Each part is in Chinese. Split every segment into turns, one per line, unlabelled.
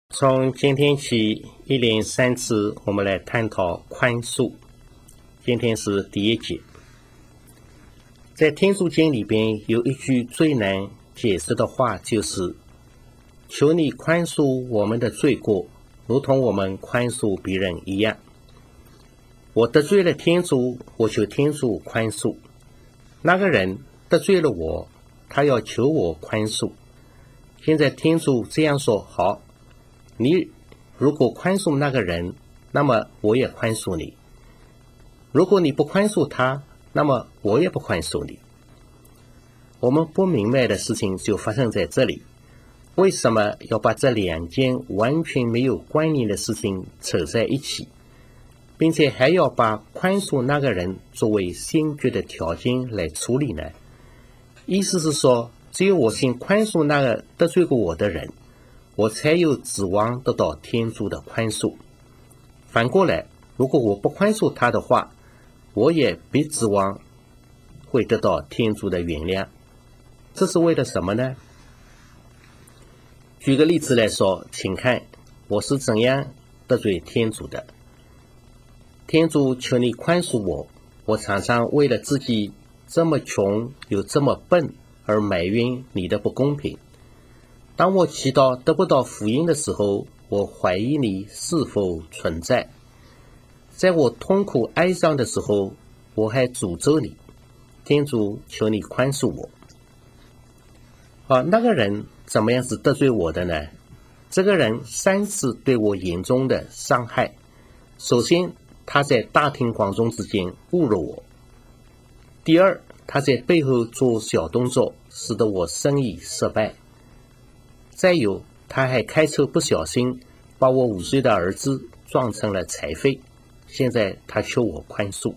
从今天起，一连3次，我们来探讨宽恕。今天是第1节。在天主经里边有一句最难解释的话，就是求你宽恕我们的罪过，如同我们宽恕别人一样。我得罪了天主，我求天主宽恕。那个人得罪了我，他要求我宽恕。现在天主这样说：好，你如果宽恕那个人，那么我也宽恕你；如果你不宽恕他，那么我也不宽恕你。我们不明白的事情就发生在这里。为什么要把这2件完全没有关联的事情扯在一起，并且还要把宽恕那个人作为先决的条件来处理呢？意思是说，只有我先宽恕那个得罪过我的人，我才有指望得到天主的宽恕。反过来，如果我不宽恕他的话，我也别指望会得到天主的原谅。这是为了什么呢？举个例子来说，请看我是怎样得罪天主的。天主，求你宽恕我，我常常为了自己这么穷又这么笨而埋怨你的不公平。当我祈祷得不到福音的时候，我怀疑你是否存在。在我痛苦哀伤的时候，我还诅咒你。天主，求你宽恕我。那个人怎么样是得罪我的呢？这个人3次对我严重的伤害。首先，他在大庭广众之间侮辱我；第二，他在背后做小动作，使得我生意失败；再有，他还开车不小心把我5岁的儿子撞成了残废。现在他求我宽恕。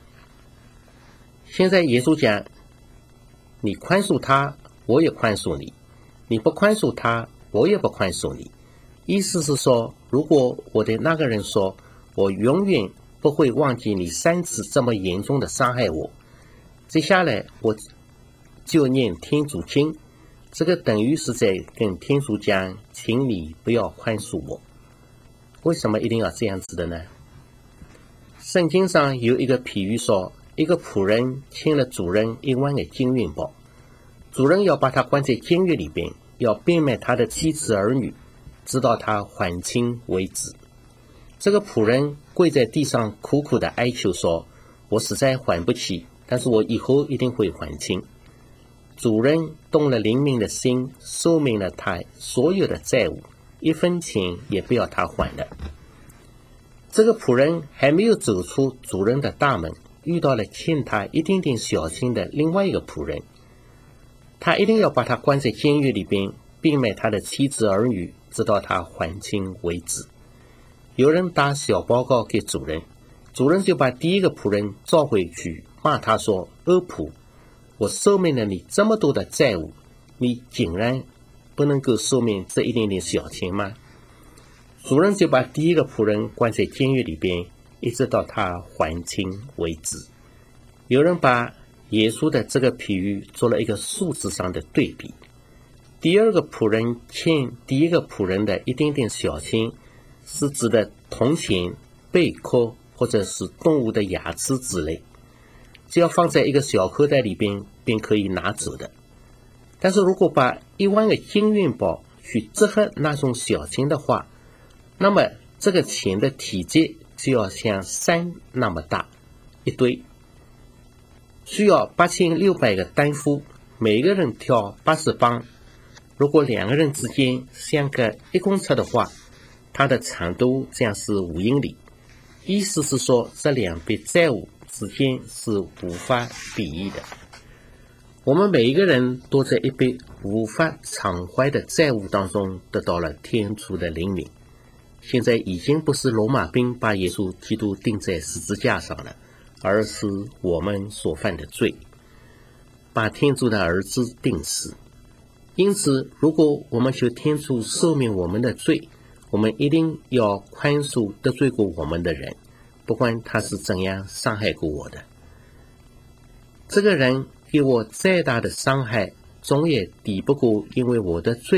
现在耶稣讲，你宽恕他，我也宽恕你；你不宽恕他，我也不宽恕你。意思是说，如果我对那个人说，我永远不会忘记你3次这么严重的伤害我，接下来我就念天主经，这个等于是在跟天主讲，请你不要宽恕我。为什么一定要这样子的呢？圣经上有一个比喻说，一个仆人欠了主人1万个金元宝，主人要把他关在监狱里边，要变卖他的妻子儿女，直到他还清为止。这个仆人跪在地上苦苦的哀求说，我实在还不起，但是我以后一定会还清。主人动了怜悯的心，赦免了他所有的债务，1分钱也不要他还了。这个仆人还没有走出主人的大门，遇到了欠他一点点小钱的另外一个仆人，他一定要把他关在监狱里边，变卖他的妻子儿女，直到他还清为止。有人打小报告给主人，主人就把第一个仆人召回去，骂他说，恶仆，我赦免了你这么多的债务，你竟然不能够赦免这一点点小钱吗？主人就把第一个仆人关在监狱里边，一直到他还清为止。有人把耶稣的这个比喻做了一个数字上的对比。第二个仆人欠第一个仆人的一点点小钱，是指的铜钱、贝壳或者是动物的牙齿之类，只要放在一个小口袋里边便可以拿走的。但是如果把1万个金元宝去折合那种小钱的话，那么这个钱的体积就要像山那么大一堆，需要8600个担夫，每个人挑80磅。如果2个人之间相隔1公尺的话，它的长度将是5英里。意思是说，这2笔债务之间是无法比拟的。我们每一个人都在一笔无法偿还的债务当中得到了天主的怜悯。现在已经不是罗马兵把耶稣基督钉在十字架上了，而是我们所犯的罪，把天主的儿子钉死。因此，如果我们求天主赦免我们的罪，我们一定要宽恕得罪过我们的人，不管他是怎样伤害过我的。这个人给我再大的伤害，总也抵不过因为我的罪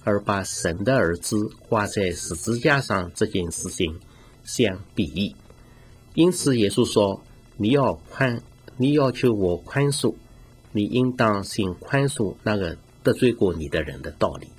而把神的儿子挂在十字架上这件事情相比喻。因此耶稣说，你要求我宽恕，你应当先宽恕那个得罪过你的人的道理。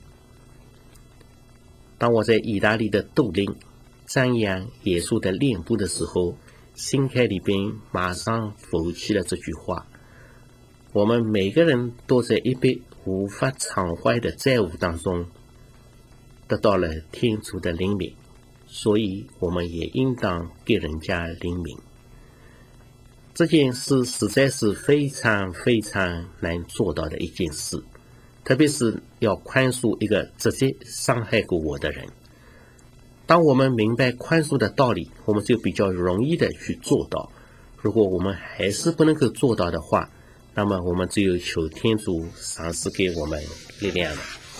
当我在意大利的杜林瞻仰耶稣的脸部的时候，心坎里边马上浮起了这句话：我们每个人都在一笔无法偿还的债务当中得到了天主的怜悯，所以我们也应当给人家怜悯。这件事实在是非常非常难做到的一件事，特别是要宽恕一个直接伤害过我的人。当我们明白宽恕的道理，我们就比较容易的去做到。如果我们还是不能够做到的话，那么我们只有求天主赏赐给我们力量了。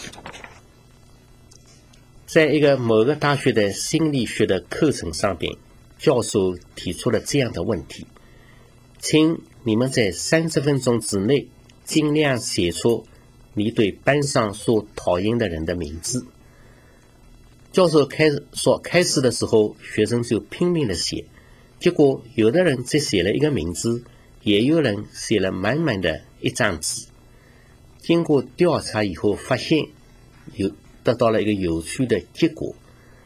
在一个某个大学的心理学的课程上边，教授提出了这样的问题：请你们在30分钟之内尽量写出你对班上所讨厌的人的名字。教授开始的时候，学生就拼命的写，结果有的人只写了一个名字，也有人写了满满的一张纸。经过调查以后，发现得到了一个有趣的结果，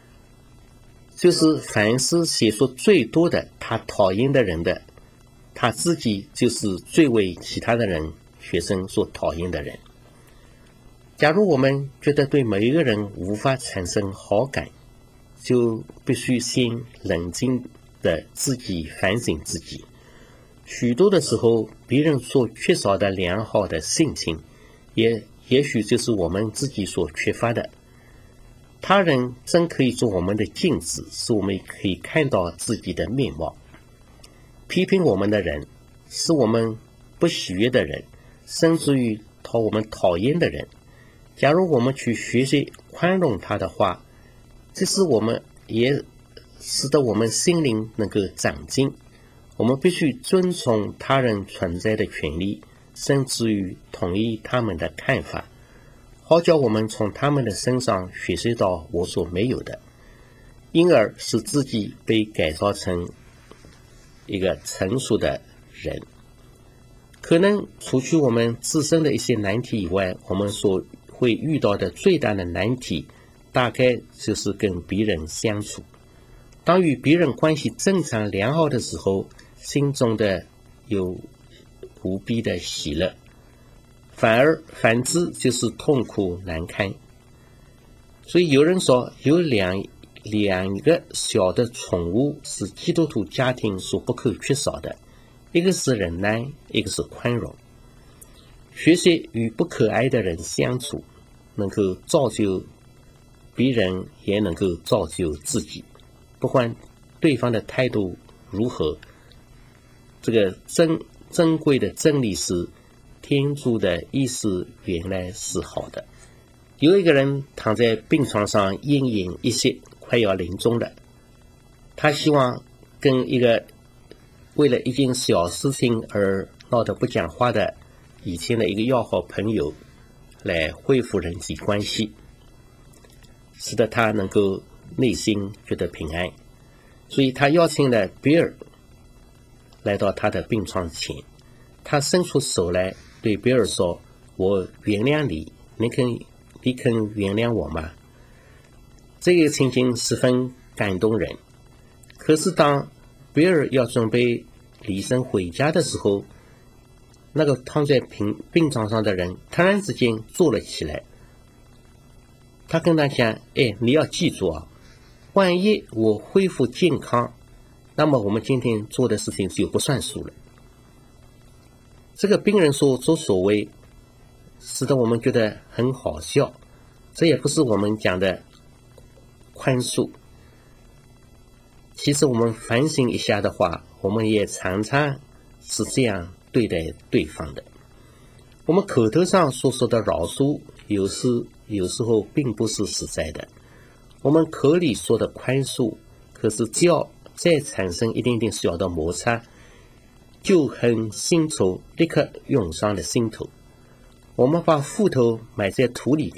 就是凡是写出最多的他讨厌的人的，他自己就是最为其他的人学生所讨厌的人。假如我们觉得对某一个人无法产生好感，就必须先冷静的自己反省自己。许多的时候，别人所缺少的良好的性情，也许就是我们自己所缺乏的。他人真可以做我们的镜子，使我们可以看到自己的面貌。批评我们的人，是我们不喜悦的人，甚至于我们讨厌的人，假如我们去学习宽容他的话，这是我们也使得我们心灵能够长进。我们必须尊重他人存在的权利，甚至于同意他们的看法，好叫我们从他们的身上学习到我所没有的，因而使自己被改造成一个成熟的人。可能除去我们自身的一些难题以外，我们所会遇到的最大的难题，大概就是跟别人相处。当与别人关系正常良好的时候，心中的有无比的喜乐，反之就是痛苦难堪。所以有人说，有两个小的宠物是基督徒家庭所不可缺少的，一个是忍耐，一个是宽容。学习与不可爱的人相处，能够造就别人，也能够造就自己。不管对方的态度如何，这个珍贵的真理是，天主的意思原来是好的。有一个人躺在病床上奄奄一息，快要临终了。他希望跟一个为了一件小事情而闹得不讲话的以前的一个要好朋友来恢复人际关系，使得他能够内心觉得平安。所以他邀请了比尔来到他的病床前，他伸出手来对比尔说：我原谅你，你肯原谅我吗？这个情景十分感动人。可是当比尔要准备离身回家的时候，那个躺在病床上的人突然之间坐了起来。他跟他讲：你要记住啊，万一我恢复健康，那么我们今天做的事情就不算数了。这个病人所作所为使得我们觉得很好笑，这也不是我们讲的宽恕。其实我们反省一下的话，我们也常常是这样对待对方的。我们口头上所说的饶恕，有时候并不是实在的。我们口里说的宽恕，可是只要再产生一点点小的摩擦，就很新仇立刻涌上了心头。我们把斧头埋在土里边，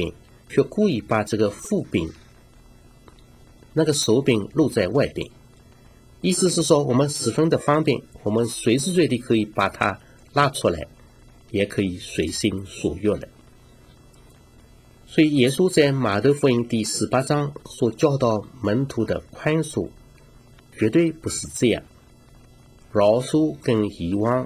却故意把这个副柄那个手柄露在外边，意思是说我们十分的方便，我们随时随地可以把它拉出来，也可以随心所欲的。所以耶稣在马太福音第18章所教导门徒的宽恕绝对不是这样，饶恕跟遗忘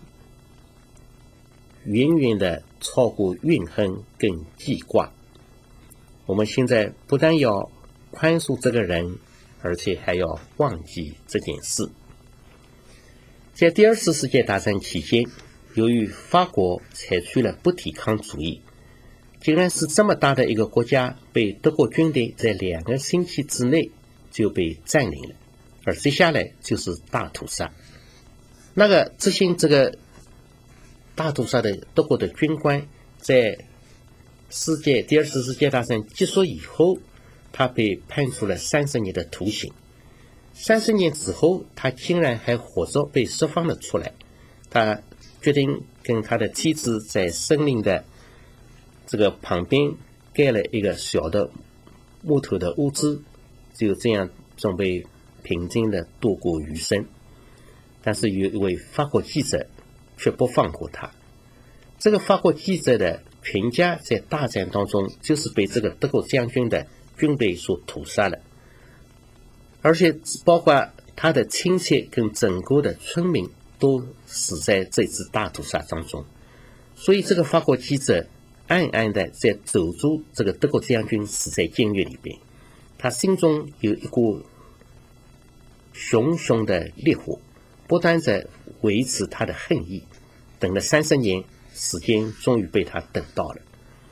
远远的超过怨恨跟记挂。我们现在不但要宽恕这个人，而且还要忘记这件事。在第二次世界大战期间，由于法国采取了不抵抗主义，竟然是这么大的一个国家被德国军队在2个星期之内就被占领了，而接下来就是大屠杀。那个执行这个大屠杀的德国的军官，在第二次世界大战结束以后，他被判处了30年的徒刑。30年之后，他竟然还活着被释放了出来。他决定跟他的妻子在森林的这个旁边盖了一个小的木头的屋子，就这样准备平静的度过余生。但是有一位法国记者却不放过他。这个法国记者的全家在大战当中就是被这个德国将军的军队所屠杀了，而且包括他的亲戚跟整个的村民都死在这次大屠杀当中。所以这个法国记者暗暗的在走出这个德国将军死在监狱里边，他心中有一股熊熊的烈火，不断在维持他的恨意。等了30年，时间终于被他等到了。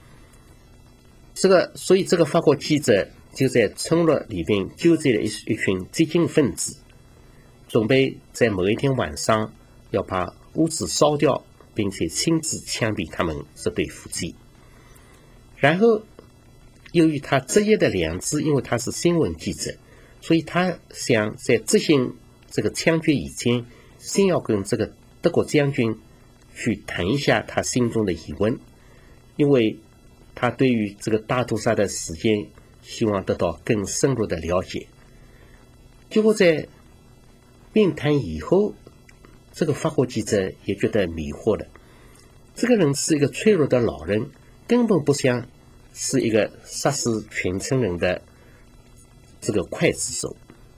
所以这个法国记者就在村落里边纠集了一群激进分子，准备在某一天晚上要把屋子烧掉，并且亲自枪毙他们这对夫妻。然后由于他职业的良知，因为他是新闻记者，所以他想在执行这个枪决以前，先要跟这个德国将军去谈一下他心中的疑问，因为他对于这个大屠杀的时间希望得到更深入的了解。结果在面谈以后，这个法国记者也觉得迷惑了。这个人是一个脆弱的老人，根本不像是一个杀死全村人的这个刽子手。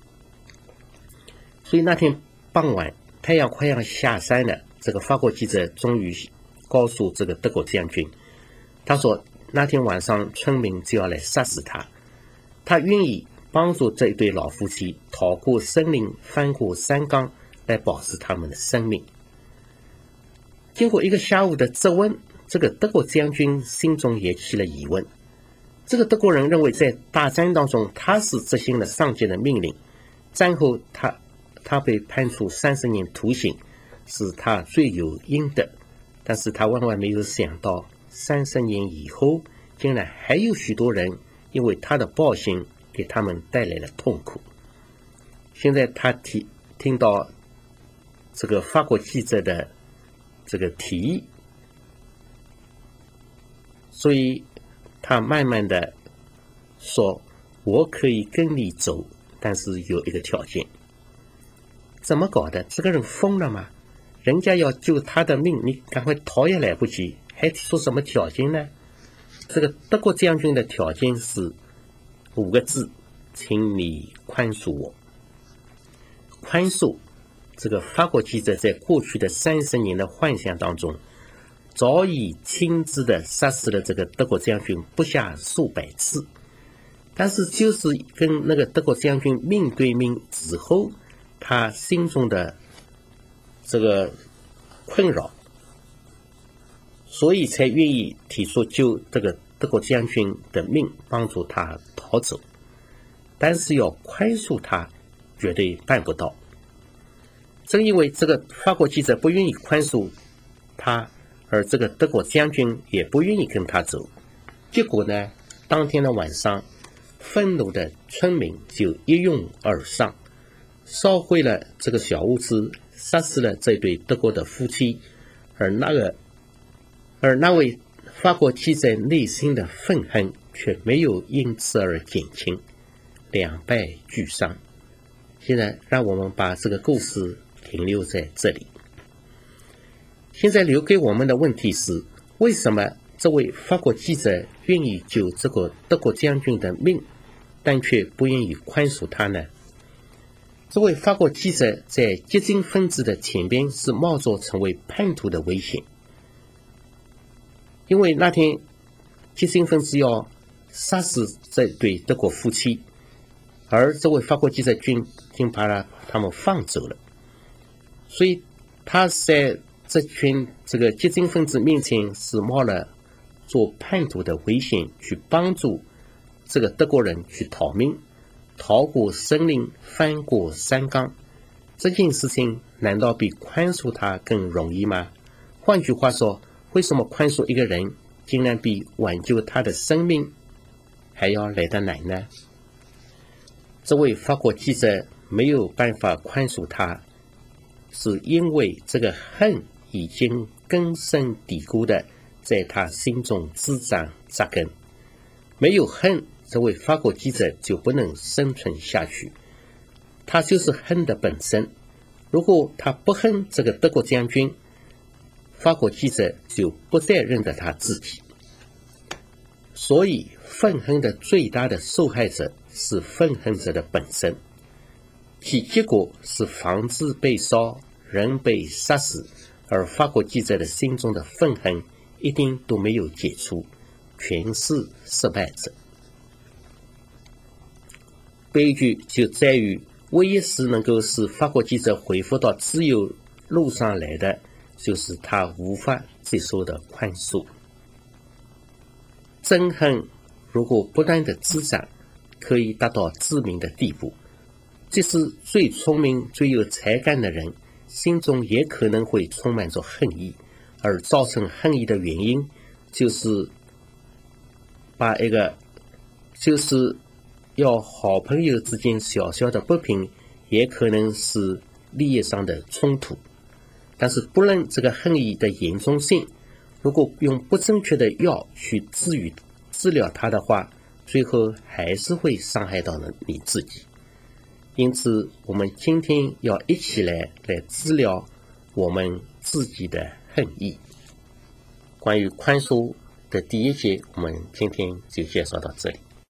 所以那天傍晚，太阳快要下山了，这个法国记者终于告诉这个德国将军，他说那天晚上村民就要来杀死他，他愿意帮助这一对老夫妻逃过森林，翻过山岗，来保持他们的生命。经过一个下午的质问，这个德国将军心中也起了疑问。这个德国人认为在大战当中他是执行了上级的命令，战后他被判处30年徒刑，是他罪有应得。但是他万万没有想到，30年以后竟然还有许多人因为他的暴行给他们带来了痛苦。现在他听到这个法国记者的这个提议，所以他慢慢的说，我可以跟你走，但是有一个条件。怎么搞的？这个人疯了吗？人家要救他的命，你赶快逃也来不及，还提出什么条件呢？这个德国将军的条件是5个字，请你宽恕我。宽恕，这个法国记者在过去的30年的幻想当中，早已亲自的杀死了这个德国将军不下数百次，但是就是跟那个德国将军面对面之后，他心中的这个困扰，所以才愿意提出救这个德国将军的命，帮助他逃走。但是要宽恕他，绝对办不到。正因为这个法国记者不愿意宽恕他，而这个德国将军也不愿意跟他走，结果呢，当天的晚上，愤怒的村民就一拥而上，烧毁了这个小屋子，杀死了这对德国的夫妻。而那位法国记者内心的愤恨却没有因此而减轻，两败俱伤。现在让我们把这个故事停留在这里。现在留给我们的问题是，为什么这位法国记者愿意救这个德国将军的命，但却不愿意宽恕他呢？这位法国记者在激进分子的前边是冒着成为叛徒的危险，因为那天激进分子要杀死这对德国夫妻，而这位法国记者竟把他们放走了，所以他在这群这个激进分子面前是冒了做叛徒的危险，去帮助这个德国人去逃命，逃过森林，翻过山岗。这件事情难道比宽恕他更容易吗？换句话说，为什么宽恕一个人竟然比挽救他的生命还要来得难呢？这位法国记者没有办法宽恕他，是因为这个恨已经根深蒂固的在他心中滋长扎根。没有恨，这位法国记者就不能生存下去，他就是恨的本身。如果他不恨这个德国将军，法国记者就不再认得他自己。所以愤恨的最大的受害者是愤恨者的本身，其结果是房子被烧，人被杀死，而法国记者的心中的愤恨一定都没有解除，全是失败者。悲剧就在于，唯一是能够使法国记者恢复到自由路上来的，就是他无法接受的宽恕。憎恨如果不断的滋长，可以达到致命的地步，即使最聪明最有才干的人心中也可能会充满着恨意，而造成恨意的原因就是要好朋友之间小小的不平，也可能是利益上的冲突。但是不论这个恨意的严重性，如果用不正确的药去治疗它的话，最后还是会伤害到你自己。因此我们今天要一起来治疗我们自己的恨意。关于宽恕的第一节，我们今天就介绍到这里。